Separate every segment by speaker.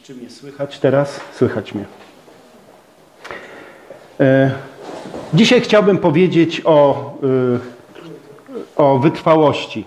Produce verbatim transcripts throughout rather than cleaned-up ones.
Speaker 1: Czy mnie słychać teraz? Słychać mnie. E, dzisiaj chciałbym powiedzieć o, y, o wytrwałości.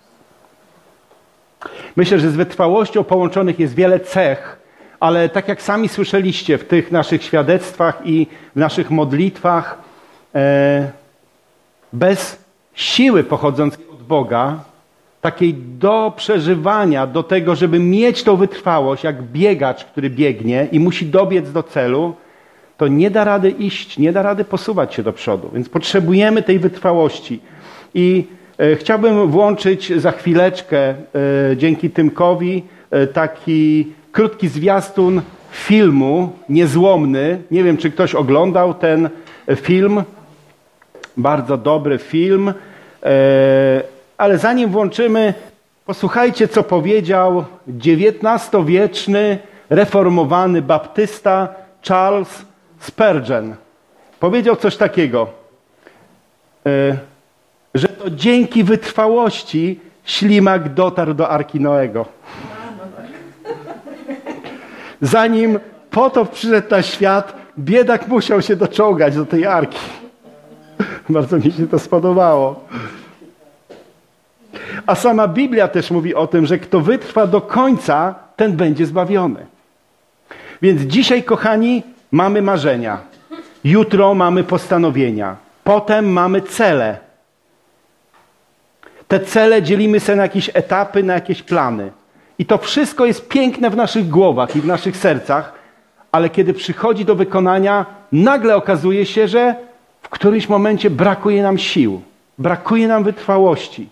Speaker 1: Myślę, że z wytrwałością połączonych jest wiele cech, ale tak jak sami słyszeliście w tych naszych świadectwach i w naszych modlitwach, e, bez siły pochodzącej od Boga, takiej do przeżywania, do tego, żeby mieć tą wytrwałość, jak biegacz, który biegnie i musi dobiec do celu, to nie da rady iść, nie da rady posuwać się do przodu. Więc potrzebujemy tej wytrwałości. I e, chciałbym włączyć za chwileczkę, e, dzięki Tymkowi, e, taki krótki zwiastun filmu Niezłomny. Nie wiem, czy ktoś oglądał ten film. Bardzo dobry film. E, ale zanim włączymy, posłuchajcie, co powiedział dziewiętnastowieczny, reformowany baptysta Charles Spurgeon. Powiedział coś takiego, że to dzięki wytrwałości ślimak dotarł do Arki Noego. Zanim potop przyszedł na świat, biedak musiał się doczołgać do tej Arki. Bardzo mi się to spodobało. A sama Biblia też mówi o tym, że kto wytrwa do końca, ten będzie zbawiony. Więc dzisiaj, kochani, mamy marzenia. Jutro mamy postanowienia. Potem mamy cele. Te cele dzielimy sobie na jakieś etapy, na jakieś plany. I to wszystko jest piękne w naszych głowach i w naszych sercach, ale kiedy przychodzi do wykonania, nagle okazuje się, że w którymś momencie brakuje nam sił. Brakuje nam wytrwałości.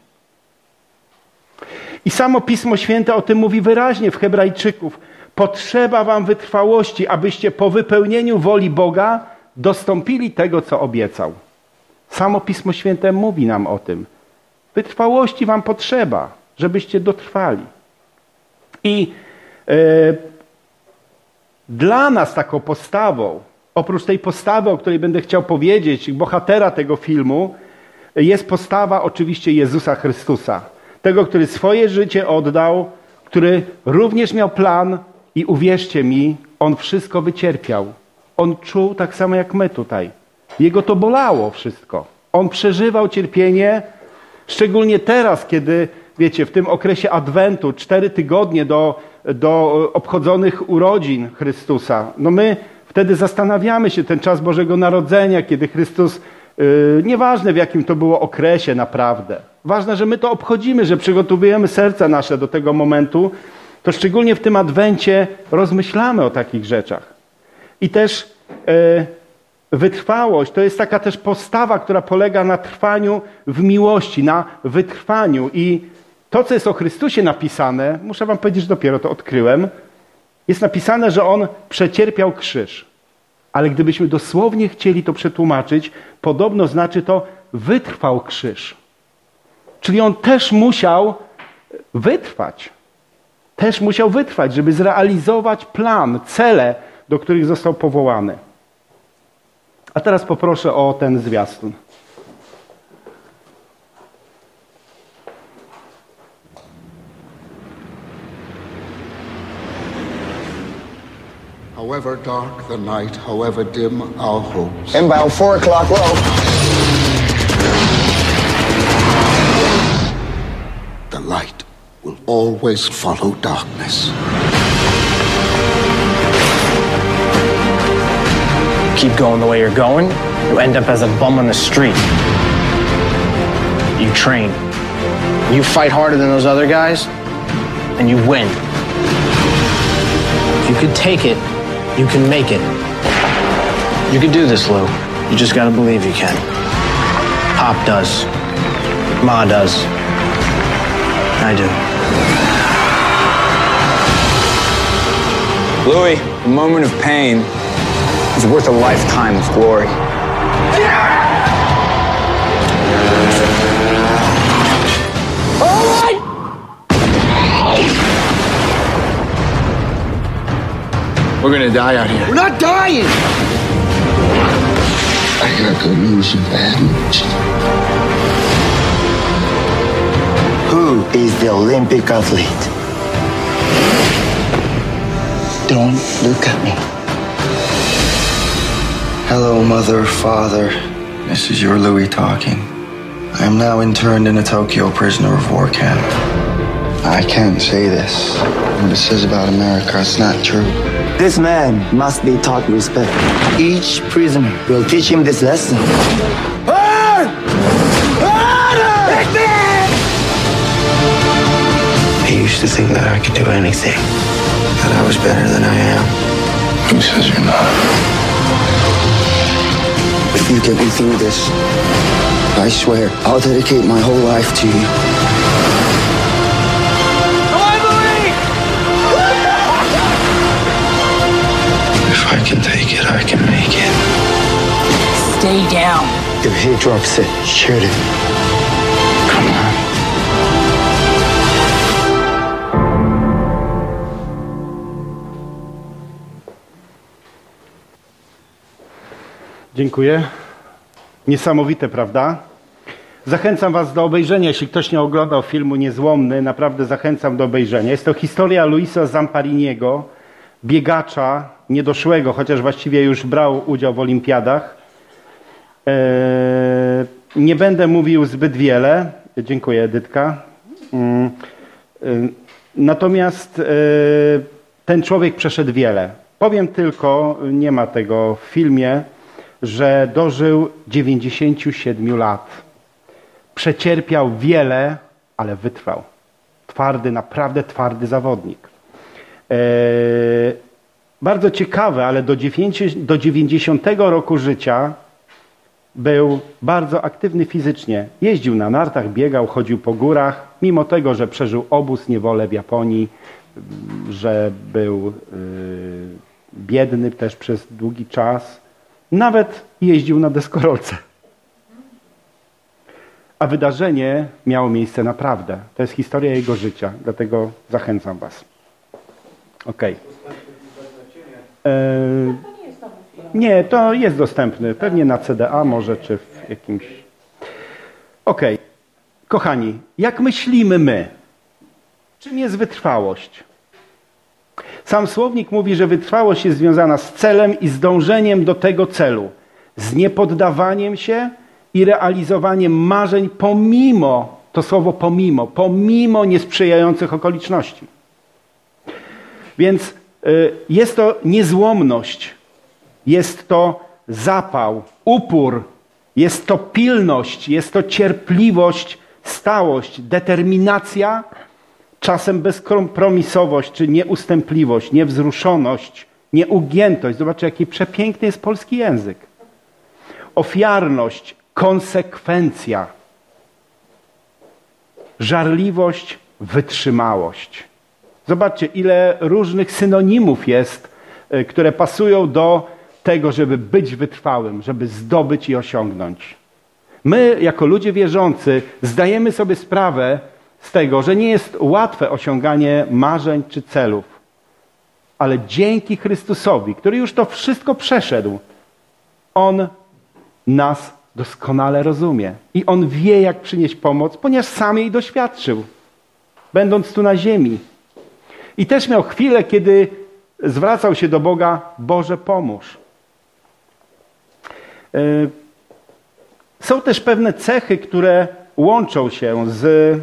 Speaker 1: I samo Pismo Święte o tym mówi wyraźnie w Hebrajczyków. Potrzeba wam wytrwałości, abyście po wypełnieniu woli Boga dostąpili tego, co obiecał. Samo Pismo Święte mówi nam o tym. Wytrwałości wam potrzeba, żebyście dotrwali. I e, dla nas taką postawą, oprócz tej postawy, o której będę chciał powiedzieć, bohatera tego filmu, jest postawa oczywiście Jezusa Chrystusa. Tego, który swoje życie oddał, który również miał plan i uwierzcie mi, on wszystko wycierpiał. On czuł tak samo jak my tutaj. Jego to bolało wszystko. On przeżywał cierpienie, szczególnie teraz, kiedy, wiecie, w tym okresie Adwentu, cztery tygodnie do, do obchodzonych urodzin Chrystusa. No my wtedy zastanawiamy się, ten czas Bożego Narodzenia, kiedy Chrystus, yy, nieważne w jakim to było okresie naprawdę, ważne, że my to obchodzimy, że przygotowujemy serca nasze do tego momentu, to szczególnie w tym Adwencie rozmyślamy o takich rzeczach. I też e, wytrwałość to jest taka też postawa, która polega na trwaniu w miłości, na wytrwaniu. I to, co jest o Chrystusie napisane, muszę wam powiedzieć, że dopiero to odkryłem, jest napisane, że On przecierpiał krzyż. Ale gdybyśmy dosłownie chcieli to przetłumaczyć, podobno znaczy to wytrwał krzyż. Czyli On też musiał wytrwać. Też musiał wytrwać, żeby zrealizować plan, cele, do których został powołany. A teraz poproszę o ten zwiastun.
Speaker 2: However dark the night, however dim our hopes.
Speaker 3: Inbound four o'clock row.
Speaker 2: The light will always follow darkness.
Speaker 4: Keep going the way you're going, you end up as a bum on the street. You train. You fight harder than those other guys, and you win. If you could take it, you can make it. You can do this, Lou. You just gotta believe you can. Pop does. Ma does. I do.
Speaker 5: Louis, a moment of pain is worth a lifetime of glory.
Speaker 3: All right!
Speaker 5: We're gonna die out here.
Speaker 3: We're not dying!
Speaker 2: I got good news and bad news.
Speaker 3: Who is the Olympic athlete? Don't look at me. Hello, mother, father. This is your Louis talking. I am now interned in a Tokyo prisoner of war camp. I can't say this. What it says about America is not true. This man must be taught respect. Each prisoner will teach him this lesson. Burn! Burn! I used to think that I could do anything. That I was better than I am.
Speaker 2: Who says you're not?
Speaker 3: If you get me through this, I swear I'll dedicate my whole life to you. If I can take it, I can make it.
Speaker 6: Stay down.
Speaker 3: If he drops it, shoot it. Come on.
Speaker 1: Dziękuję. Niesamowite, prawda? Zachęcam was do obejrzenia. Jeśli ktoś nie oglądał filmu Niezłomny, naprawdę zachęcam do obejrzenia. Jest to historia Luisa Zampariniego, biegacza niedoszłego, chociaż właściwie już brał udział w olimpiadach. Eee, nie będę mówił zbyt wiele. Dziękuję, Edytka. Eee, natomiast eee, ten człowiek przeszedł wiele. Powiem tylko, nie ma tego w filmie, że dożył dziewięćdziesięciu siedmiu lat. Przecierpiał wiele, ale wytrwał. Twardy, naprawdę twardy zawodnik. Eee, bardzo ciekawe, ale do dziewięćdziesiątego roku życia był bardzo aktywny fizycznie. Jeździł na nartach, biegał, chodził po górach, mimo tego, że przeżył obóz, niewolę w Japonii, że był yy, biedny też przez długi czas. Nawet jeździł na deskorolce. A wydarzenie miało miejsce naprawdę. To jest historia jego życia, dlatego zachęcam was. Okej. Okay. Nie, to jest dostępny. Pewnie na C D A może, czy w jakimś... Okej. Okay. Kochani, jak myślimy my? Czym jest wytrwałość? Sam słownik mówi, że wytrwałość jest związana z celem i z dążeniem do tego celu. Z niepoddawaniem się i realizowaniem marzeń pomimo, to słowo pomimo, pomimo niesprzyjających okoliczności. Więc y, jest to niezłomność, jest to zapał, upór, jest to pilność, jest to cierpliwość, stałość, determinacja, czasem bezkompromisowość czy nieustępliwość, niewzruszoność, nieugiętość. Zobaczcie, jaki przepiękny jest polski język. Ofiarność, konsekwencja, żarliwość, wytrzymałość. Zobaczcie, ile różnych synonimów jest, które pasują do tego, żeby być wytrwałym, żeby zdobyć i osiągnąć. My, jako ludzie wierzący, zdajemy sobie sprawę z tego, że nie jest łatwe osiąganie marzeń czy celów. Ale dzięki Chrystusowi, który już to wszystko przeszedł, On nas doskonale rozumie. I On wie, jak przynieść pomoc, ponieważ sam jej doświadczył, będąc tu na ziemi. I też miał chwilę, kiedy zwracał się do Boga: Boże, pomóż. Są też pewne cechy, które łączą się z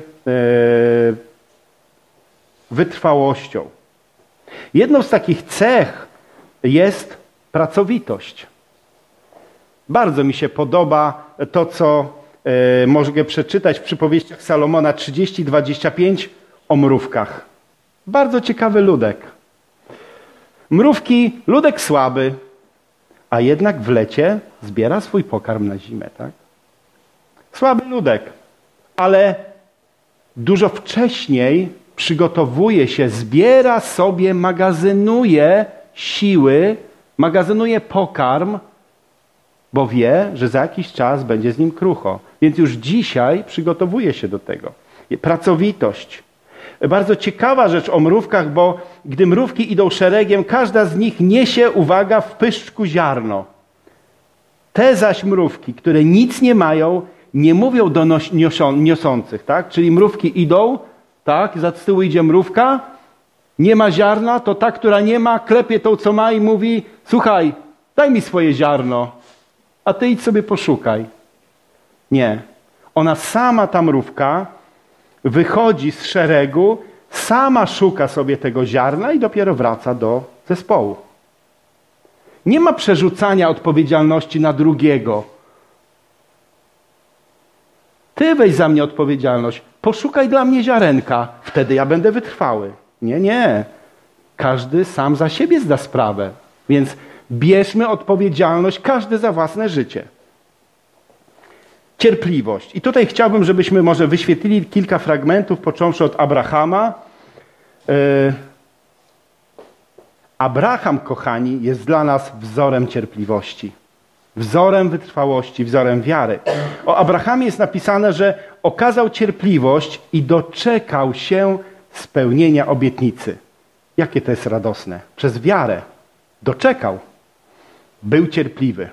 Speaker 1: wytrwałością. Jedną z takich cech jest pracowitość. Bardzo mi się podoba to, co e, mogę przeczytać w przypowieściach Salomona trzydzieści dwadzieścia pięć o mrówkach. Bardzo ciekawy ludek. Mrówki, ludek słaby, a jednak w lecie zbiera swój pokarm na zimę, tak? Słaby ludek, ale dużo wcześniej przygotowuje się, zbiera sobie, magazynuje siły, magazynuje pokarm, bo wie, że za jakiś czas będzie z nim krucho. Więc już dzisiaj przygotowuje się do tego. Pracowitość. Bardzo ciekawa rzecz o mrówkach, bo gdy mrówki idą szeregiem, każda z nich niesie, uwaga, w pyszczku ziarno. Te zaś mrówki, które nic nie mają, nie mówią do niosących, tak? Czyli mrówki idą, tak? Za tyłu idzie mrówka, Nie ma ziarna, to ta, która nie ma, klepie tą, co ma i mówi: słuchaj, daj mi swoje ziarno, a ty idź sobie poszukaj. Nie. Ona sama, ta mrówka, wychodzi z szeregu, sama szuka sobie tego ziarna i dopiero wraca do zespołu. Nie ma przerzucania odpowiedzialności na drugiego. Ty weź za mnie odpowiedzialność. Poszukaj dla mnie ziarenka. Wtedy ja będę wytrwały. Nie, nie. Każdy sam za siebie zda sprawę. Więc bierzmy odpowiedzialność każdy za własne życie. Cierpliwość. I tutaj chciałbym, żebyśmy może wyświetlili kilka fragmentów, począwszy od Abrahama. Yy... Abraham, kochani, jest dla nas wzorem cierpliwości. Wzorem wytrwałości, wzorem wiary. O Abrahamie jest napisane, że okazał cierpliwość i doczekał się spełnienia obietnicy. Jakie to jest radosne? Przez wiarę. Doczekał. Był cierpliwy.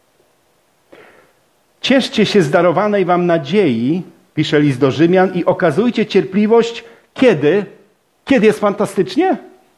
Speaker 1: Cieszcie się z darowanej wam nadziei, pisze list do Rzymian, i okazujcie cierpliwość kiedy? Kiedy jest fantastycznie?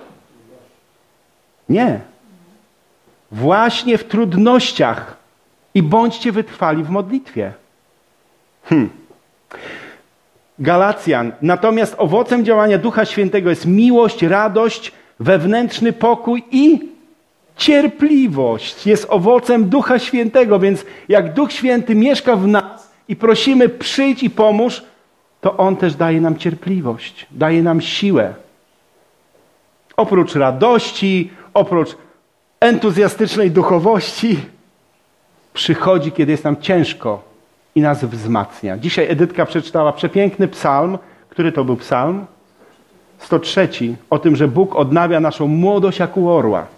Speaker 1: Nie. Właśnie w trudnościach i bądźcie wytrwali w modlitwie. Hmm. Galacjan. Natomiast owocem działania Ducha Świętego jest miłość, radość, wewnętrzny pokój i cierpliwość. Jest owocem Ducha Świętego, więc jak Duch Święty mieszka w nas i prosimy: przyjdź i pomóż, to On też daje nam cierpliwość, daje nam siłę. Oprócz radości, oprócz entuzjastycznej duchowości, przychodzi, kiedy jest nam ciężko i nas wzmacnia. Dzisiaj Edytka przeczytała przepiękny psalm. Który to był psalm? sto trzeci. O tym, że Bóg odnawia naszą młodość jak u orła.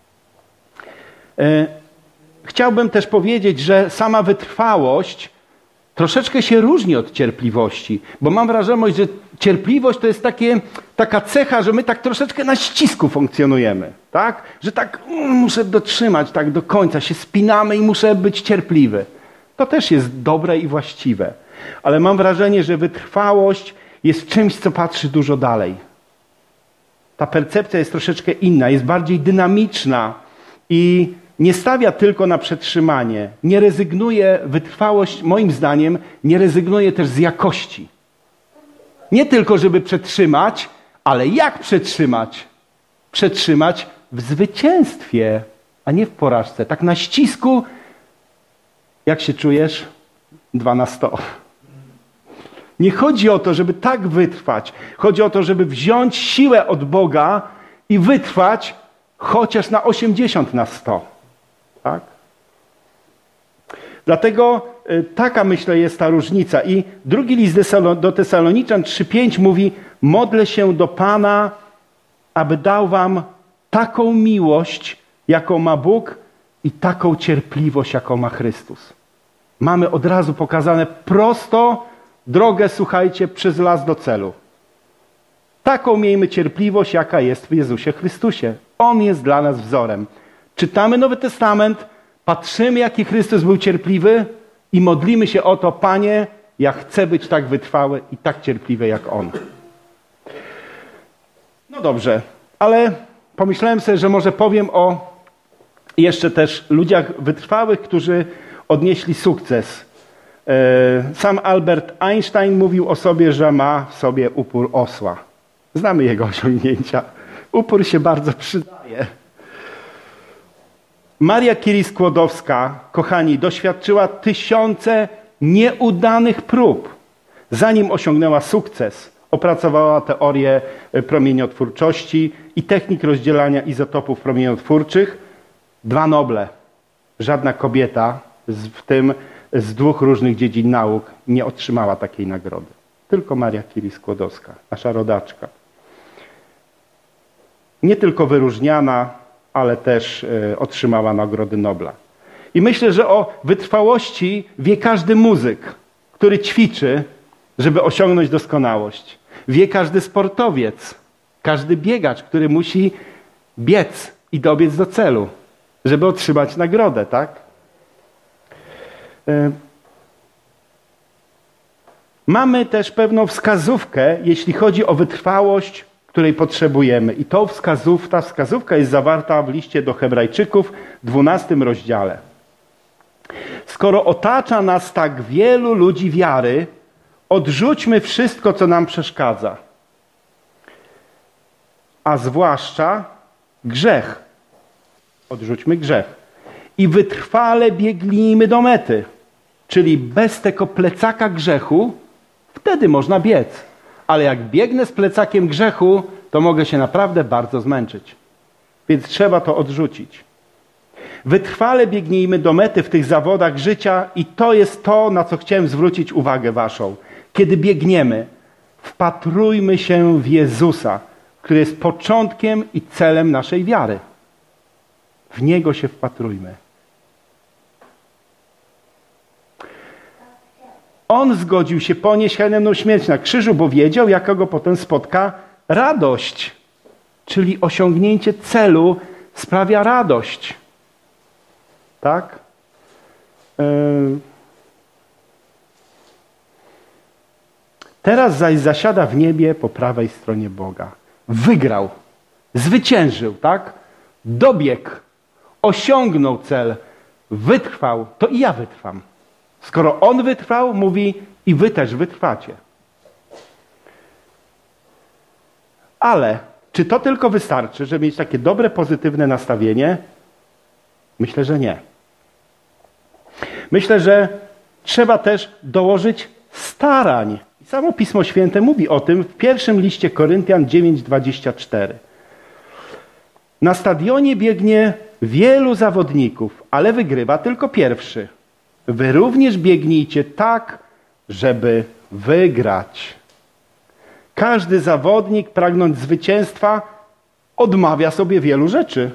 Speaker 1: E, chciałbym też powiedzieć, że sama wytrwałość troszeczkę się różni od cierpliwości, bo mam wrażenie, że cierpliwość to jest takie, taka cecha, że my tak troszeczkę na ścisku funkcjonujemy, tak? Że tak mm, muszę dotrzymać tak do końca, się spinamy i muszę być cierpliwy. To też jest dobre i właściwe, ale mam wrażenie, że wytrwałość jest czymś, co patrzy dużo dalej. Ta percepcja jest troszeczkę inna, jest bardziej dynamiczna i nie stawia tylko na przetrzymanie. Nie rezygnuje, wytrwałość moim zdaniem nie rezygnuje też z jakości. Nie tylko, żeby przetrzymać, ale jak przetrzymać? Przetrzymać w zwycięstwie, a nie w porażce. Tak na ścisku, jak się czujesz? Dwa na sto. Nie chodzi o to, żeby tak wytrwać. Chodzi o to, żeby wziąć siłę od Boga i wytrwać chociaż na osiemdziesiąt na sto. Tak? Dlatego y, taka, myślę, jest ta różnica. I drugi list do Tesaloniczan trzy pięć mówi: modlę się do Pana, aby dał wam taką miłość, jaką ma Bóg, i taką cierpliwość, jaką ma Chrystus. Mamy od razu pokazane prosto drogę, słuchajcie, przez las do celu. Taką miejmy cierpliwość, jaka jest w Jezusie Chrystusie. On jest dla nas wzorem. Czytamy Nowy Testament, patrzymy, jaki Chrystus był cierpliwy i modlimy się o to: Panie, ja chcę być tak wytrwały i tak cierpliwy jak On. No dobrze, ale pomyślałem sobie, że może powiem o jeszcze też ludziach wytrwałych, którzy odnieśli sukces. Sam Albert Einstein mówił o sobie, że ma w sobie upór osła. Znamy jego osiągnięcia. Upór się bardzo przydaje. Maria Curie-Skłodowska, kochani, doświadczyła tysiące nieudanych prób, zanim osiągnęła sukces. Opracowała teorię promieniotwórczości i technik rozdzielania izotopów promieniotwórczych. Dwa Noble. Żadna kobieta, w tym z dwóch różnych dziedzin nauk, nie otrzymała takiej nagrody. Tylko Maria Curie-Skłodowska, nasza rodaczka. Nie tylko wyróżniana, ale też y, otrzymała Nagrody Nobla. I myślę, że o wytrwałości wie każdy muzyk, który ćwiczy, żeby osiągnąć doskonałość. Wie każdy sportowiec, każdy biegacz, który musi biec i dobiec do celu, żeby otrzymać nagrodę, tak? Y, Mamy też pewną wskazówkę, jeśli chodzi o wytrwałość której potrzebujemy. I to wskazów, ta wskazówka jest zawarta w liście do Hebrajczyków w dwunastym rozdziale. Skoro otacza nas tak wielu ludzi wiary, odrzućmy wszystko, co nam przeszkadza. A zwłaszcza grzech. Odrzućmy grzech. I wytrwale biegnijmy do mety. Czyli bez tego plecaka grzechu, wtedy można biec. Ale jak biegnę z plecakiem grzechu, to mogę się naprawdę bardzo zmęczyć. Więc trzeba to odrzucić. Wytrwale biegnijmy do mety w tych zawodach życia i to jest to, na co chciałem zwrócić uwagę waszą. Kiedy biegniemy, wpatrujmy się w Jezusa, który jest początkiem i celem naszej wiary. W Niego się wpatrujmy. On zgodził się ponieść haniebną śmierć na krzyżu, bo wiedział, jaka go potem spotka radość. Czyli osiągnięcie celu sprawia radość. Tak? Yy... Teraz zaś zasiada w niebie po prawej stronie Boga. Wygrał. Zwyciężył, tak? Dobiegł. Osiągnął cel. Wytrwał. To i ja wytrwam. Skoro on wytrwał, mówi i wy też wytrwacie. Ale czy to tylko wystarczy, żeby mieć takie dobre, pozytywne nastawienie? Myślę, że nie. Myślę, że trzeba też dołożyć starań. I samo Pismo Święte mówi o tym w pierwszym liście Koryntian dziewięć dwadzieścia cztery. Na stadionie biegnie wielu zawodników, ale wygrywa tylko pierwszy. Wy również biegnijcie tak, żeby wygrać. Każdy zawodnik, pragnąc zwycięstwa, odmawia sobie wielu rzeczy.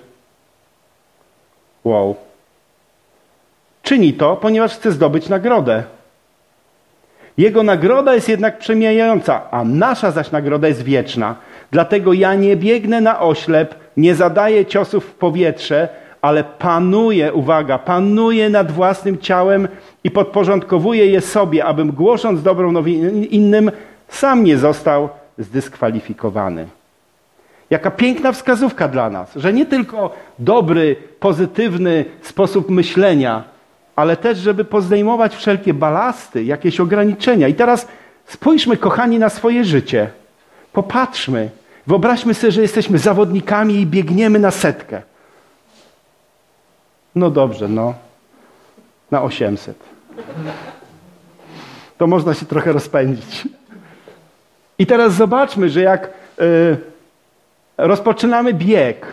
Speaker 1: Wow. Czyni to, ponieważ chce zdobyć nagrodę. Jego nagroda jest jednak przemijająca, a nasza zaś nagroda jest wieczna. Dlatego ja nie biegnę na oślep, nie zadaję ciosów w powietrze, ale panuję, uwaga, panuję nad własnym ciałem i podporządkowuję je sobie, abym głosząc dobrą nowinę innym, sam nie został zdyskwalifikowany. Jaka piękna wskazówka dla nas, że nie tylko dobry, pozytywny sposób myślenia, ale też, żeby pozdejmować wszelkie balasty, jakieś ograniczenia. I teraz spójrzmy, kochani, na swoje życie. Popatrzmy. Wyobraźmy sobie, że jesteśmy zawodnikami i biegniemy na setkę. No dobrze, no. Na osiemset. To można się trochę rozpędzić. I teraz zobaczmy, że jak y, rozpoczynamy bieg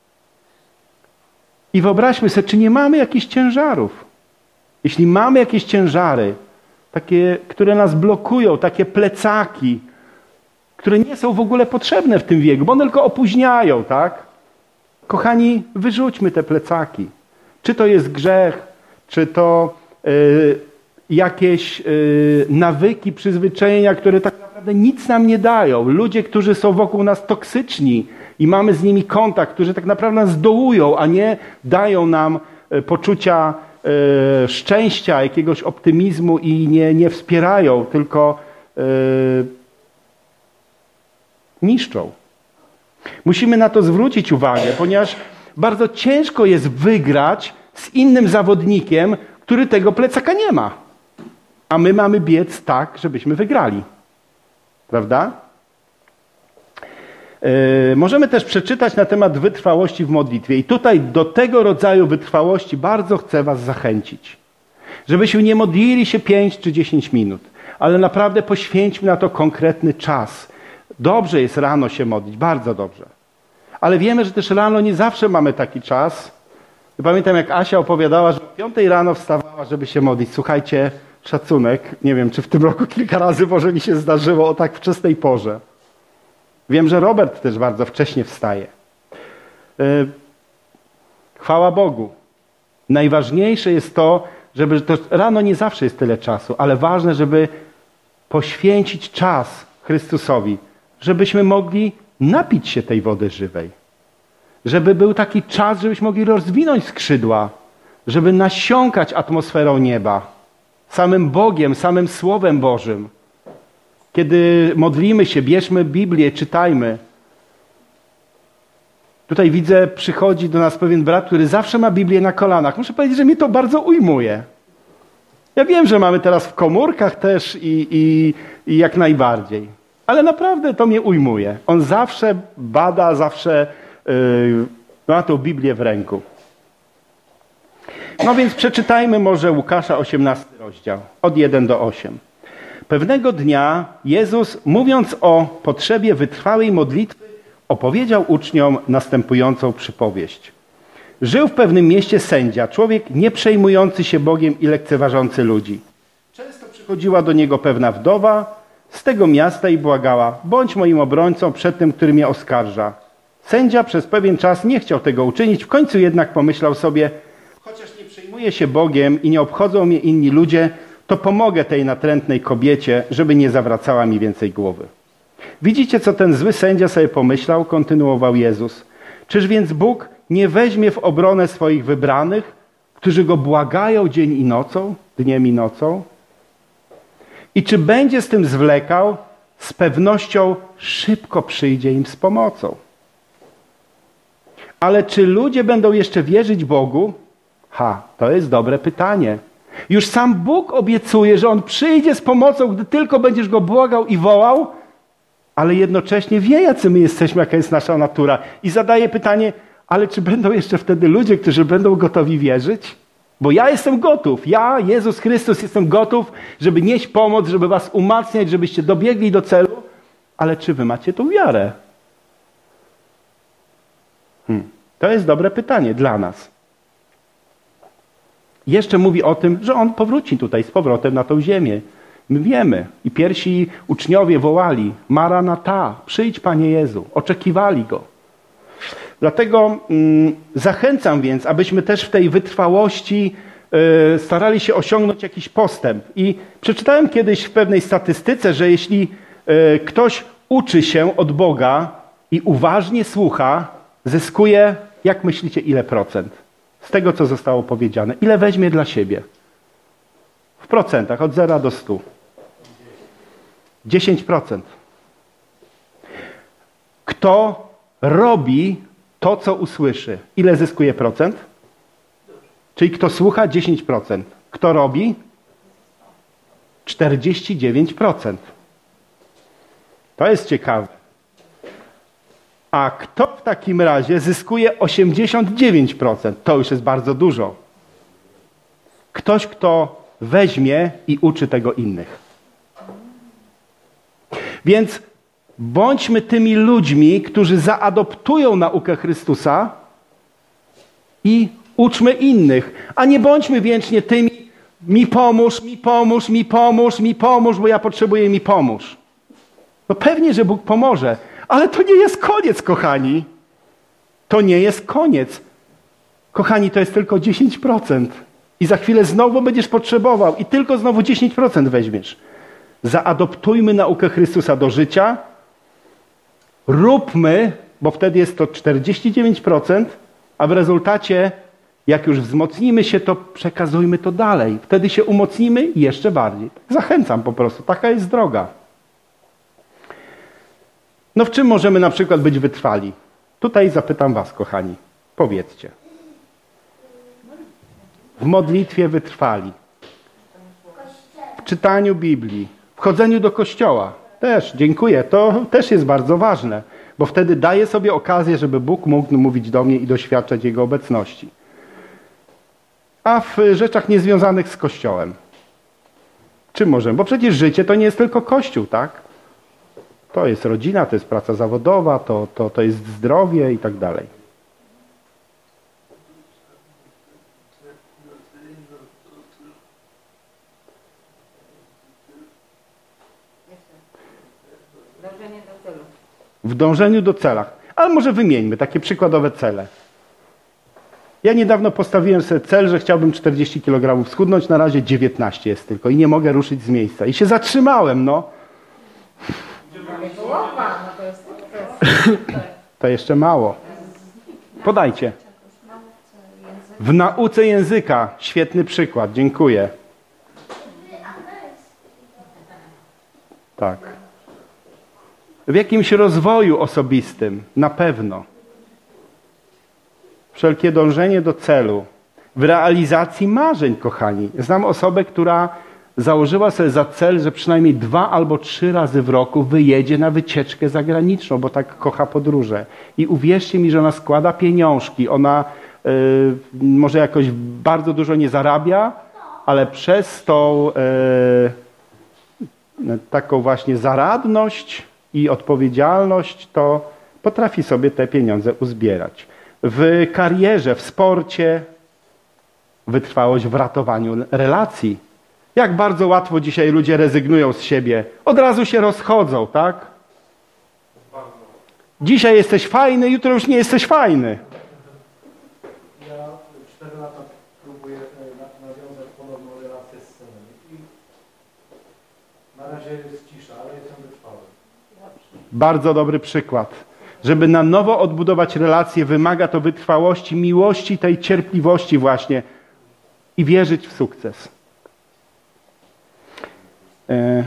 Speaker 1: i wyobraźmy sobie, czy nie mamy jakichś ciężarów. Jeśli mamy jakieś ciężary, takie, które nas blokują, takie plecaki, które nie są w ogóle potrzebne w tym wieku, bo one tylko opóźniają, tak? Kochani, wyrzućmy te plecaki. Czy to jest grzech, czy to y, jakieś y, nawyki, przyzwyczajenia, które tak naprawdę nic nam nie dają. Ludzie, którzy są wokół nas toksyczni i mamy z nimi kontakt, którzy tak naprawdę nas dołują, a nie dają nam y, poczucia y, szczęścia, jakiegoś optymizmu i nie, nie wspierają, tylko y, niszczą. Musimy na to zwrócić uwagę, ponieważ bardzo ciężko jest wygrać z innym zawodnikiem, który tego plecaka nie ma. A my mamy biec tak, żebyśmy wygrali. Prawda? Yy, możemy też przeczytać na temat wytrwałości w modlitwie. I tutaj do tego rodzaju wytrwałości bardzo chcę was zachęcić. Żebyśmy nie modlili się pięć czy dziesięć minut, ale naprawdę poświęćmy na to konkretny czas. Dobrze jest rano się modlić, bardzo dobrze. Ale wiemy, że też rano nie zawsze mamy taki czas. Pamiętam, jak Asia opowiadała, że o piątej rano wstawała, żeby się modlić. Słuchajcie, szacunek, nie wiem, czy w tym roku kilka razy może mi się zdarzyło o tak wczesnej porze. Wiem, że Robert też bardzo wcześnie wstaje. Chwała Bogu. Najważniejsze jest to, żeby to rano nie zawsze jest tyle czasu, ale ważne, żeby poświęcić czas Chrystusowi, żebyśmy mogli napić się tej wody żywej. Żeby był taki czas, żebyśmy mogli rozwinąć skrzydła, żeby nasiąkać atmosferą nieba, samym Bogiem, samym Słowem Bożym. Kiedy modlimy się, bierzmy Biblię, czytajmy, Tutaj widzę, przychodzi do nas pewien brat, który zawsze ma Biblię na kolanach. Muszę powiedzieć, że mnie to bardzo ujmuje. Ja wiem, że mamy teraz w komórkach też i, i, i jak najbardziej. Ale naprawdę to mnie ujmuje. On zawsze bada, zawsze yy, ma tą Biblię w ręku. No więc przeczytajmy może Łukasza osiemnasty rozdział, od jeden do ósmego. Pewnego dnia Jezus, mówiąc o potrzebie wytrwałej modlitwy, opowiedział uczniom następującą przypowieść. Żył w pewnym mieście sędzia, człowiek nie przejmujący się Bogiem i lekceważący ludzi. Często przychodziła do niego pewna wdowa z tego miasta i błagała: bądź moim obrońcą przed tym, który mnie oskarża. Sędzia przez pewien czas nie chciał tego uczynić, w końcu jednak pomyślał sobie: chociaż nie przejmuję się Bogiem i nie obchodzą mnie inni ludzie, to pomogę tej natrętnej kobiecie, żeby nie zawracała mi więcej głowy. Widzicie, co ten zły sędzia sobie pomyślał? Kontynuował Jezus. Czyż więc Bóg nie weźmie w obronę swoich wybranych, którzy Go błagają dzień i nocą, dniem i nocą? I czy będzie z tym zwlekał? Z pewnością szybko przyjdzie im z pomocą. Ale czy ludzie będą jeszcze wierzyć Bogu? Ha, to jest dobre pytanie. Już sam Bóg obiecuje, że On przyjdzie z pomocą, gdy tylko będziesz Go błagał i wołał, ale jednocześnie wie, jacy my jesteśmy, jaka jest nasza natura. I zadaje pytanie: ale czy będą jeszcze wtedy ludzie, którzy będą gotowi wierzyć? Bo ja jestem gotów. Ja, Jezus Chrystus, jestem gotów, żeby nieść pomoc, żeby was umacniać, żebyście dobiegli do celu. Ale czy wy macie tą wiarę? Hmm. To jest dobre pytanie dla nas. Jeszcze mówi o tym, że On powróci tutaj z powrotem na tą ziemię. My wiemy. I pierwsi uczniowie wołali: Maranata, przyjdź Panie Jezu. Oczekiwali Go. Dlatego mm, zachęcam więc, abyśmy też w tej wytrwałości y, starali się osiągnąć jakiś postęp. I przeczytałem kiedyś w pewnej statystyce, że jeśli y, ktoś uczy się od Boga i uważnie słucha, zyskuje, jak myślicie, ile procent? Z tego, co zostało powiedziane. Ile weźmie dla siebie? W procentach, od zera do stu. dziesięć procent. Kto robi to, co usłyszy, ile zyskuje procent? Czyli kto słucha? dziesięć procent. Kto robi? czterdzieści dziewięć procent. To jest ciekawe. A kto w takim razie zyskuje osiemdziesiąt dziewięć procent? To już jest bardzo dużo. Ktoś, kto weźmie i uczy tego innych. Więc bądźmy tymi ludźmi, którzy zaadoptują naukę Chrystusa i uczmy innych. A nie bądźmy wiecznie tymi: mi pomóż, mi pomóż, mi pomóż, mi pomóż, bo ja potrzebuję, mi pomóż. No pewnie, że Bóg pomoże. Ale to nie jest koniec, kochani. To nie jest koniec. Kochani, to jest tylko dziesięć procent. I za chwilę znowu będziesz potrzebował i tylko znowu dziesięć procent weźmiesz. Zaadoptujmy naukę Chrystusa do życia. Róbmy, bo wtedy jest to czterdzieści dziewięć procent, a w rezultacie, jak już wzmocnimy się, to przekazujmy to dalej. Wtedy się umocnimy jeszcze bardziej. Zachęcam po prostu. Taka jest droga. No w czym możemy na przykład być wytrwali? Tutaj zapytam was, kochani. Powiedzcie. W modlitwie wytrwali. W czytaniu Biblii. W chodzeniu do kościoła. Też, dziękuję. To też jest bardzo ważne. Bo wtedy daję sobie okazję, żeby Bóg mógł mówić do mnie i doświadczać Jego obecności. A w rzeczach niezwiązanych z Kościołem. Czym możemy? Bo przecież życie to nie jest tylko Kościół, tak? To jest rodzina, to jest praca zawodowa, to, to, to jest zdrowie i tak dalej.
Speaker 7: Dążenie do celu.
Speaker 1: W dążeniu do celach. Ale może wymieńmy takie przykładowe cele. Ja niedawno postawiłem sobie cel, że chciałbym czterdzieści kilogramów schudnąć, na razie dziewiętnaście jest tylko i nie mogę ruszyć z miejsca. I się zatrzymałem, no.
Speaker 7: To, jest, to, jest...
Speaker 1: to jeszcze mało. Podajcie. W nauce języka. Świetny przykład, dziękuję. Tak. W jakimś rozwoju osobistym, na pewno. wszelkie dążenie do celu, w realizacji marzeń, kochani. Znam osobę, która założyła sobie za cel, że przynajmniej dwa albo trzy razy w roku wyjedzie na wycieczkę zagraniczną, bo tak kocha podróże. I uwierzcie mi, że ona składa pieniążki, ona y, może jakoś bardzo dużo nie zarabia, ale przez tą y, taką właśnie zaradność i odpowiedzialność to potrafi sobie te pieniądze uzbierać. W karierze, w sporcie, wytrwałość w ratowaniu relacji. Jak bardzo łatwo dzisiaj ludzie rezygnują z siebie. Od razu się rozchodzą, tak? Dzisiaj jesteś fajny, jutro już nie jesteś fajny.
Speaker 8: Ja cztery lata próbuję nawiązać podobną relację z synem. I na razie jest cisza, ale jestem wytrwały.
Speaker 1: Bardzo dobry przykład. Żeby na nowo odbudować relacje, wymaga to wytrwałości, miłości, tej cierpliwości właśnie i wierzyć w sukces. E...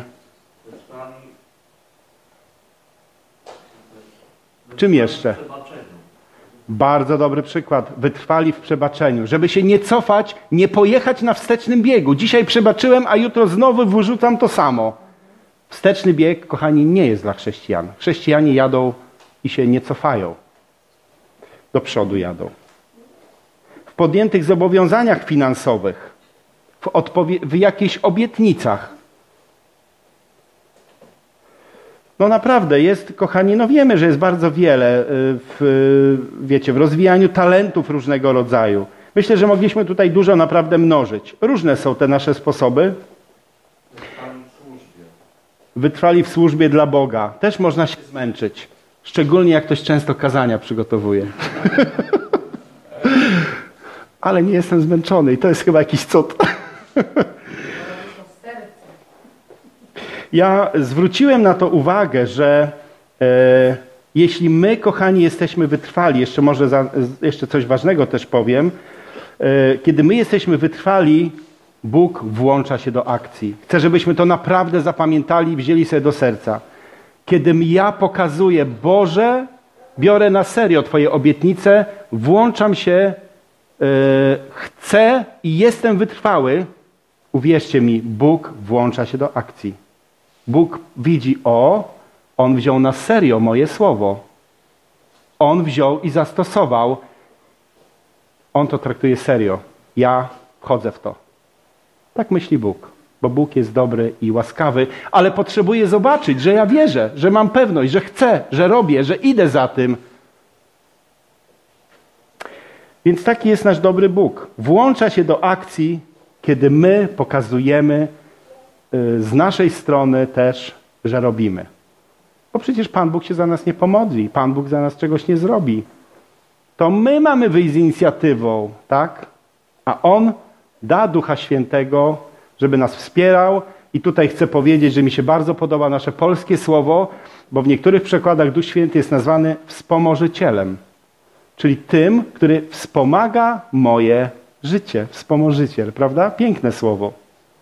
Speaker 1: Czym jeszcze? Bardzo dobry przykład. Wytrwali w przebaczeniu. Żeby się nie cofać, nie pojechać na wstecznym biegu. Dzisiaj przebaczyłem, a jutro znowu wyrzucam to samo. Wsteczny bieg, kochani, nie jest dla chrześcijan. Chrześcijanie jadą i się nie cofają. Do przodu jadą. W podjętych zobowiązaniach finansowych, w, odpowie- w jakichś obietnicach. No naprawdę jest, kochani, no wiemy, że jest bardzo wiele w, wiecie, w rozwijaniu talentów różnego rodzaju. Myślę, że mogliśmy tutaj dużo naprawdę mnożyć. Różne są te nasze sposoby. Wytrwali w służbie dla Boga. Też można się zmęczyć. Szczególnie jak ktoś często kazania przygotowuje. Ale nie jestem zmęczony i to jest chyba jakiś cud. Ja zwróciłem na to uwagę, że e, jeśli my, kochani, jesteśmy wytrwali, jeszcze może za, jeszcze coś ważnego też powiem, e, kiedy my jesteśmy wytrwali, Bóg włącza się do akcji. Chcę, żebyśmy to naprawdę zapamiętali i wzięli sobie do serca. Kiedy ja pokazuję, Boże, biorę na serio Twoje obietnice, włączam się, e, chcę i jestem wytrwały, uwierzcie mi, Bóg włącza się do akcji. Bóg widzi, o, On wziął na serio moje słowo. On wziął i zastosował. On to traktuje serio. Ja wchodzę w to. Tak myśli Bóg, bo Bóg jest dobry i łaskawy, ale potrzebuje zobaczyć, że ja wierzę, że mam pewność, że chcę, że robię, że idę za tym. Więc taki jest nasz dobry Bóg. Włącza się do akcji, kiedy my pokazujemy z naszej strony też, że robimy. Bo przecież Pan Bóg się za nas nie pomodli. Pan Bóg za nas czegoś nie zrobi. To my mamy wyjść z inicjatywą, tak? A On da Ducha Świętego, żeby nas wspierał. I tutaj chcę powiedzieć, że mi się bardzo podoba nasze polskie słowo, bo w niektórych przekładach Duch Święty jest nazwany wspomożycielem. Czyli tym, który wspomaga moje życie. Wspomożyciel, prawda? Piękne słowo.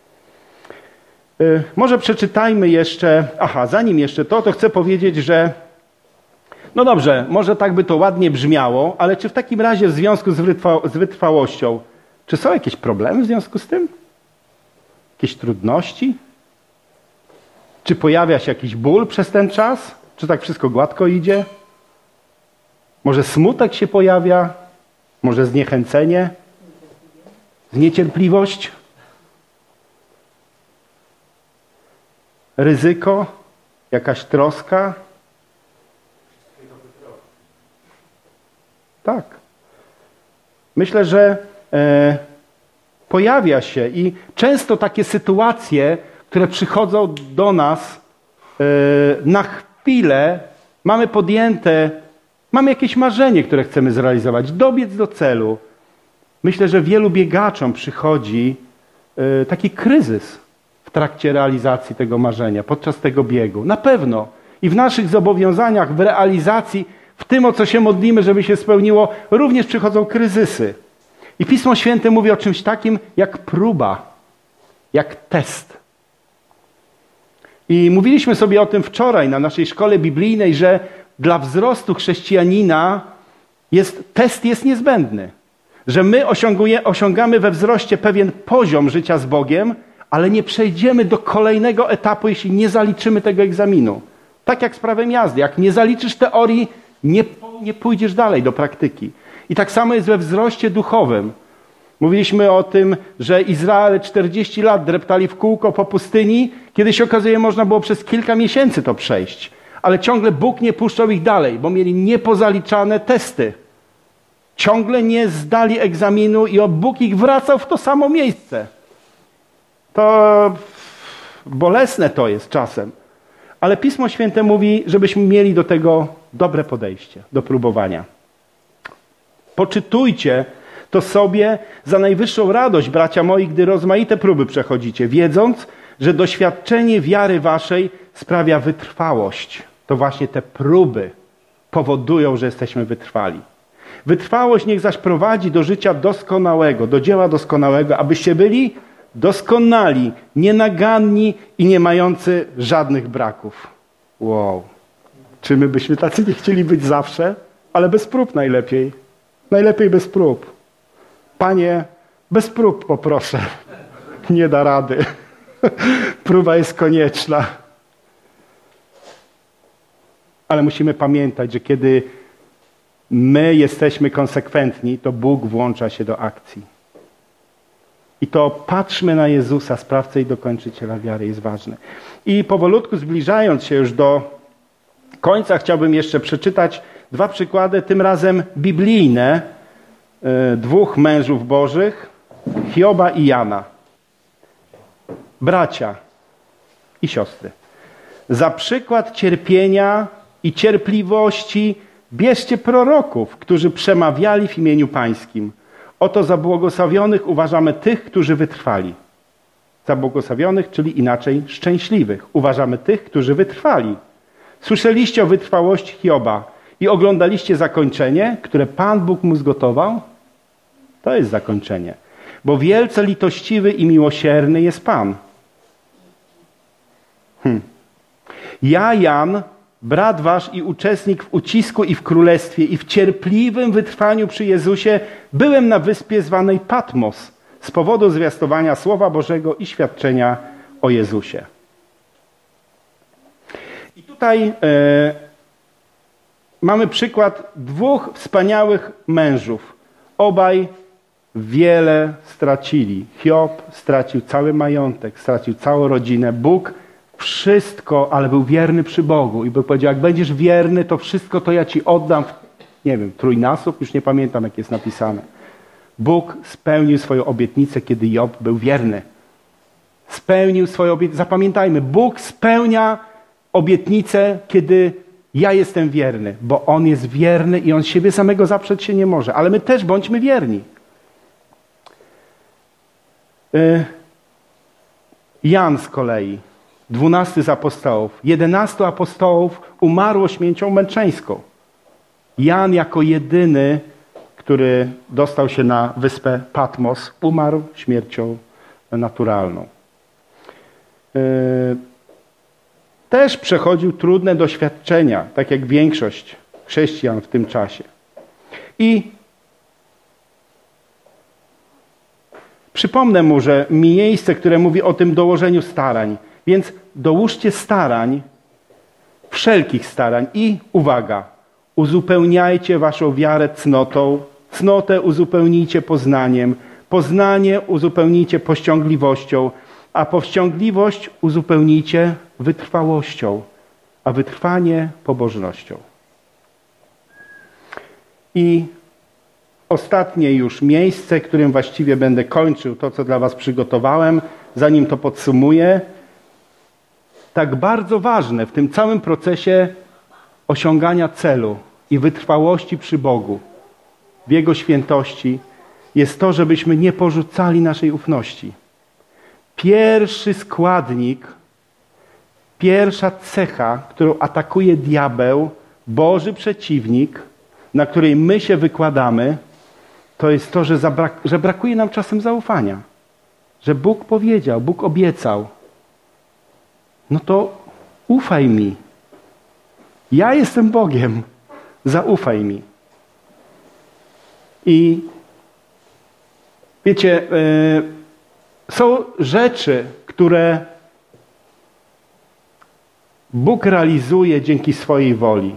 Speaker 1: Może przeczytajmy jeszcze, aha, zanim jeszcze to, to chcę powiedzieć, że no dobrze, może tak by to ładnie brzmiało, ale czy w takim razie w związku z, wytrwa, z wytrwałością, czy są jakieś problemy w związku z tym? Jakieś trudności? Czy pojawia się jakiś ból przez ten czas? Czy tak wszystko gładko idzie? Może smutek się pojawia? Może zniechęcenie? Zniecierpliwość? Ryzyko? Jakaś troska? Tak. Myślę, że e, pojawia się i często takie sytuacje, które przychodzą do nas e, na chwilę, mamy podjęte, mamy jakieś marzenie, które chcemy zrealizować, dobiec do celu. Myślę, że wielu biegaczom przychodzi e, taki kryzys w trakcie realizacji tego marzenia, podczas tego biegu. Na pewno. I w naszych zobowiązaniach, w realizacji, w tym, o co się modlimy, żeby się spełniło, również przychodzą kryzysy. I Pismo Święte mówi o czymś takim jak próba, jak test. I mówiliśmy sobie o tym wczoraj na naszej szkole biblijnej, że dla wzrostu chrześcijanina Jest, test jest niezbędny. Że my osiągamy we wzroście pewien poziom życia z Bogiem, ale nie przejdziemy do kolejnego etapu, jeśli nie zaliczymy tego egzaminu. Tak jak z prawem jazdy. Jak nie zaliczysz teorii, nie, nie pójdziesz dalej do praktyki. I tak samo jest we wzroście duchowym. Mówiliśmy o tym, że Izrael czterdzieści lat dreptali w kółko po pustyni, kiedy się okazuje, można było przez kilka miesięcy to przejść. Ale ciągle Bóg nie puszczał ich dalej, bo mieli niepozaliczane testy. Ciągle nie zdali egzaminu i Bóg ich wracał w to samo miejsce. To bolesne to jest czasem. Ale Pismo Święte mówi, żebyśmy mieli do tego dobre podejście, do próbowania. Poczytujcie to sobie za najwyższą radość, bracia moi, gdy rozmaite próby przechodzicie, wiedząc, że doświadczenie wiary waszej sprawia wytrwałość. To właśnie te próby powodują, że jesteśmy wytrwali. Wytrwałość niech zaś prowadzi do życia doskonałego, do dzieła doskonałego, abyście byli doskonali, nienaganni i nie mający żadnych braków. Wow. Czy my byśmy tacy nie chcieli być zawsze? Ale bez prób najlepiej. Najlepiej bez prób. Panie, bez prób poproszę. Nie da rady. Próba jest konieczna. Ale musimy pamiętać, że kiedy my jesteśmy konsekwentni, to Bóg włącza się do akcji. I to patrzmy na Jezusa, sprawcę i dokończyciela wiary, jest ważne. I powolutku zbliżając się już do końca, chciałbym jeszcze przeczytać dwa przykłady, tym razem biblijne, dwóch mężów bożych, Hioba i Jana. Bracia i siostry. Za przykład cierpienia i cierpliwości bierzcie proroków, którzy przemawiali w imieniu Pańskim. Oto za błogosławionych uważamy tych, którzy wytrwali. Za błogosławionych, czyli inaczej szczęśliwych. Uważamy tych, którzy wytrwali. Słyszeliście o wytrwałości Hioba i oglądaliście zakończenie, które Pan Bóg mu zgotował? To jest zakończenie. Bo wielce litościwy i miłosierny jest Pan. Hm. Ja, Jan, brat wasz i uczestnik w ucisku i w królestwie i w cierpliwym wytrwaniu przy Jezusie, byłem na wyspie zwanej Patmos z powodu zwiastowania Słowa Bożego i świadczenia o Jezusie. I tutaj e, mamy przykład dwóch wspaniałych mężów. Obaj wiele stracili. Hiob stracił cały majątek, stracił całą rodzinę. Bóg wszystko, ale był wierny przy Bogu. I Bóg powiedział, jak będziesz wierny, to wszystko to ja ci oddam w, nie wiem, trójnasób, już nie pamiętam, jak jest napisane. Bóg spełnił swoją obietnicę, kiedy Job był wierny. Spełnił swoją obietnicę. Zapamiętajmy, Bóg spełnia obietnicę, kiedy ja jestem wierny, bo On jest wierny i On siebie samego zaprzeć się nie może. Ale my też bądźmy wierni. Jan z kolei, dwunasty z apostołów, jedenastu apostołów umarło śmiercią męczeńską. Jan jako jedyny, który dostał się na wyspę Patmos, umarł śmiercią naturalną. Też przechodził trudne doświadczenia, tak jak większość chrześcijan w tym czasie. I przypomnę mu, że miejsce, które mówi o tym dołożeniu starań. Więc dołóżcie starań, wszelkich starań i uwaga, uzupełniajcie waszą wiarę cnotą, cnotę uzupełnijcie poznaniem, poznanie uzupełnijcie powściągliwością, a powściągliwość uzupełnijcie wytrwałością, a wytrwanie pobożnością. I ostatnie już miejsce, którym właściwie będę kończył to, co dla was przygotowałem, zanim to podsumuję. Tak bardzo ważne w tym całym procesie osiągania celu i wytrwałości przy Bogu, w Jego świętości, jest to, żebyśmy nie porzucali naszej ufności. Pierwszy składnik, pierwsza cecha, którą atakuje diabeł, Boży przeciwnik, na której my się wykładamy, to jest to, że, zabrak, że brakuje nam czasem zaufania. Że Bóg powiedział, Bóg obiecał. No to ufaj mi. Ja jestem Bogiem. Zaufaj mi. I wiecie, yy, są rzeczy, które Bóg realizuje dzięki swojej woli.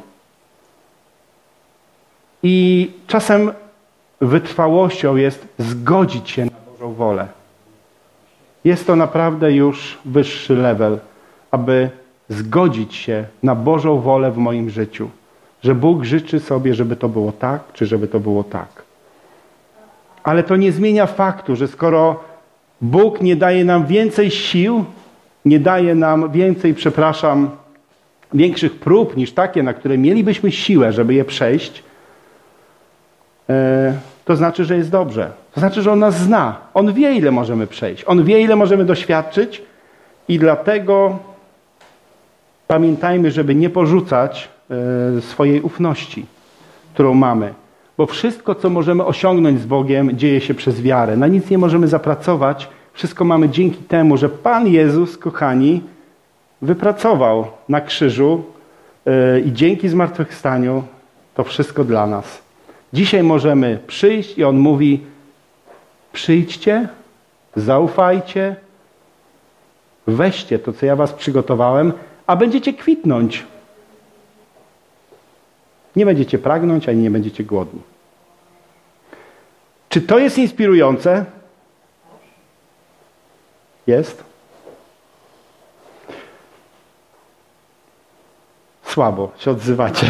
Speaker 1: I czasem wytrwałością jest zgodzić się na Bożą wolę. Jest to naprawdę już wyższy level, aby zgodzić się na Bożą wolę w moim życiu. Że Bóg życzy sobie, żeby to było tak, czy żeby to było tak. Ale to nie zmienia faktu, że skoro Bóg nie daje nam więcej sił, nie daje nam więcej, przepraszam, większych prób niż takie, na które mielibyśmy siłę, żeby je przejść, to znaczy, że jest dobrze. To znaczy, że On nas zna. On wie, ile możemy przejść. On wie, ile możemy doświadczyć i dlatego pamiętajmy, żeby nie porzucać swojej ufności, którą mamy. Bo wszystko, co możemy osiągnąć z Bogiem, dzieje się przez wiarę. Na nic nie możemy zapracować. Wszystko mamy dzięki temu, że Pan Jezus, kochani, wypracował na krzyżu i dzięki zmartwychwstaniu to wszystko dla nas. Dzisiaj możemy przyjść i On mówi: przyjdźcie, zaufajcie, weźcie to, co ja was przygotowałem, a będziecie kwitnąć. Nie będziecie pragnąć, ani nie będziecie głodni. Czy to jest inspirujące? Jest? Słabo się odzywacie.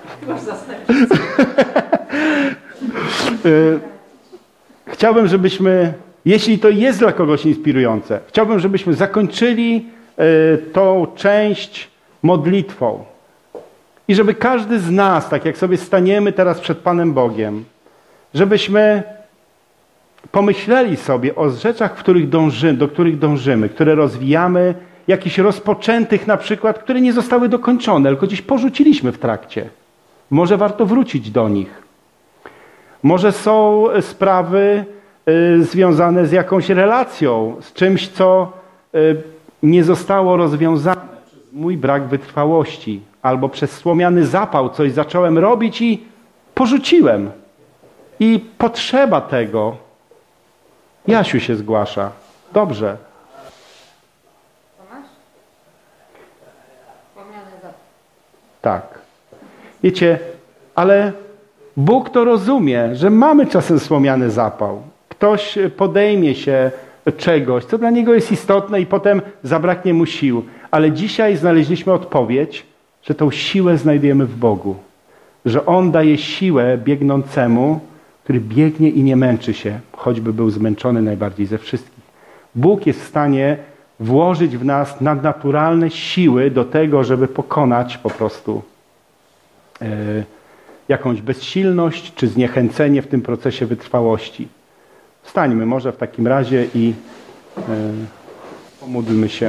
Speaker 1: Chciałbym, żebyśmy, jeśli to jest dla kogoś inspirujące, chciałbym, żebyśmy zakończyli tą część modlitwą. I żeby każdy z nas, tak jak sobie staniemy teraz przed Panem Bogiem, żebyśmy pomyśleli sobie o rzeczach, w których dąży, do których dążymy, które rozwijamy, jakichś rozpoczętych na przykład, które nie zostały dokończone, tylko gdzieś porzuciliśmy w trakcie. Może warto wrócić do nich. Może są sprawy y, związane z jakąś relacją, z czymś, co y, nie zostało rozwiązane przez mój brak wytrwałości, albo przez słomiany zapał coś zacząłem robić i porzuciłem. I potrzeba tego. Jasiu się zgłasza. Dobrze.
Speaker 7: Tomasz? Wspomniany zapał.
Speaker 1: Tak. Wiecie, ale Bóg to rozumie, że mamy czasem słomiany zapał. Ktoś podejmie się czegoś, co dla niego jest istotne i potem zabraknie mu sił. Ale dzisiaj znaleźliśmy odpowiedź, że tą siłę znajdujemy w Bogu. Że On daje siłę biegnącemu, który biegnie i nie męczy się, choćby był zmęczony najbardziej ze wszystkich. Bóg jest w stanie włożyć w nas nadnaturalne siły do tego, żeby pokonać po prostu yy, jakąś bezsilność czy zniechęcenie w tym procesie wytrwałości. Wstańmy może w takim razie i yy, pomódlmy się.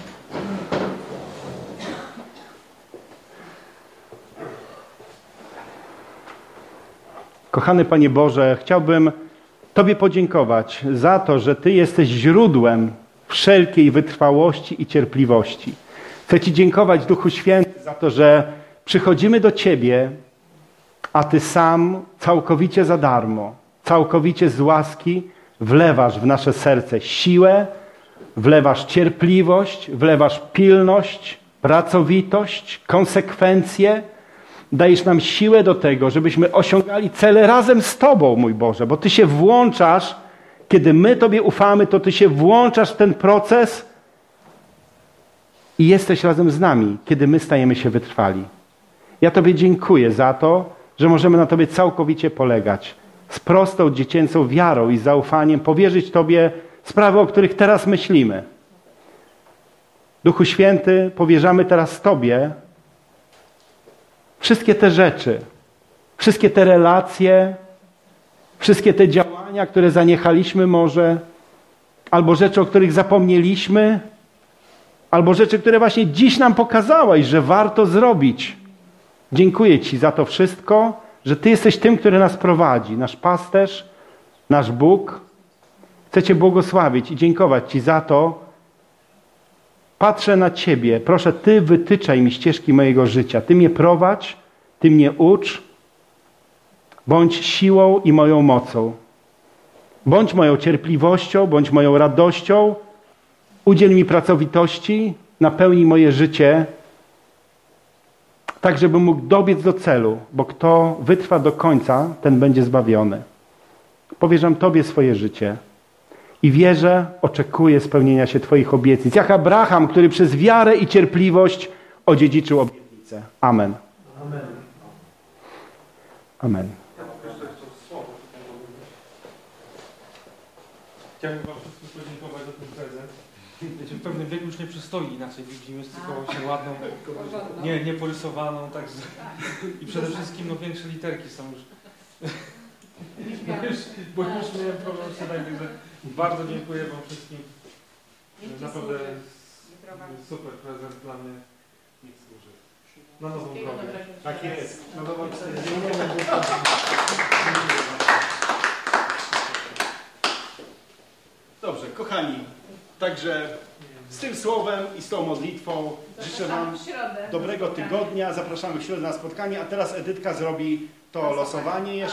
Speaker 1: Kochany Panie Boże, chciałbym Tobie podziękować za to, że Ty jesteś źródłem wszelkiej wytrwałości i cierpliwości. Chcę Ci dziękować, Duchu Święty, za to, że przychodzimy do Ciebie, a Ty sam całkowicie za darmo, całkowicie z łaski wlewasz w nasze serce siłę, wlewasz cierpliwość, wlewasz pilność, pracowitość, konsekwencje. Dajesz nam siłę do tego, żebyśmy osiągali cele razem z Tobą, mój Boże, bo Ty się włączasz, kiedy my Tobie ufamy, to Ty się włączasz w ten proces i jesteś razem z nami, kiedy my stajemy się wytrwali. Ja Tobie dziękuję za to, że możemy na Tobie całkowicie polegać. Z prostą, dziecięcą wiarą i zaufaniem powierzyć Tobie sprawy, o których teraz myślimy. Duchu Święty, powierzamy teraz Tobie wszystkie te rzeczy, wszystkie te relacje, wszystkie te działania, które zaniechaliśmy może, albo rzeczy, o których zapomnieliśmy, albo rzeczy, które właśnie dziś nam pokazałeś, że warto zrobić. Dziękuję Ci za to wszystko, że Ty jesteś tym, który nas prowadzi, nasz pasterz, nasz Bóg. Chcę Cię błogosławić i dziękować Ci za to. Patrzę na Ciebie. Proszę, Ty wytyczaj mi ścieżki mojego życia. Ty mnie prowadź, Ty mnie ucz, Bądź siłą i moją mocą. Bądź moją cierpliwością, bądź moją radością. Udziel mi pracowitości, napełnij moje życie, tak żebym mógł dobiec do celu, bo kto wytrwa do końca, ten będzie zbawiony. Powierzam Tobie swoje życie i wierzę, oczekuję spełnienia się Twoich obietnic. Jak Abraham, który przez wiarę i cierpliwość odziedziczył obietnicę. Amen.
Speaker 8: Amen.
Speaker 1: Amen.
Speaker 9: Chciałbym Wam wszystkim podziękować za ten prezent. Wiecie, w pewnym wieku już nie przystoi inaczej widzimy, tylko się ładną, nie, nie porysowaną, także i przede wszystkim no, większe literki są już. już bo już miałem problem z czytaniem, także bardzo dziękuję Wam wszystkim. Naprawdę super prezent dla mnie. Nic dłużej. Na nową drogę.
Speaker 1: Tak jest. Na nową Dobrze, kochani, także z tym słowem i z tą modlitwą życzę Wam dobrego tygodnia. Zapraszamy w środę na spotkanie, a teraz Edytka zrobi to losowanie jeszcze.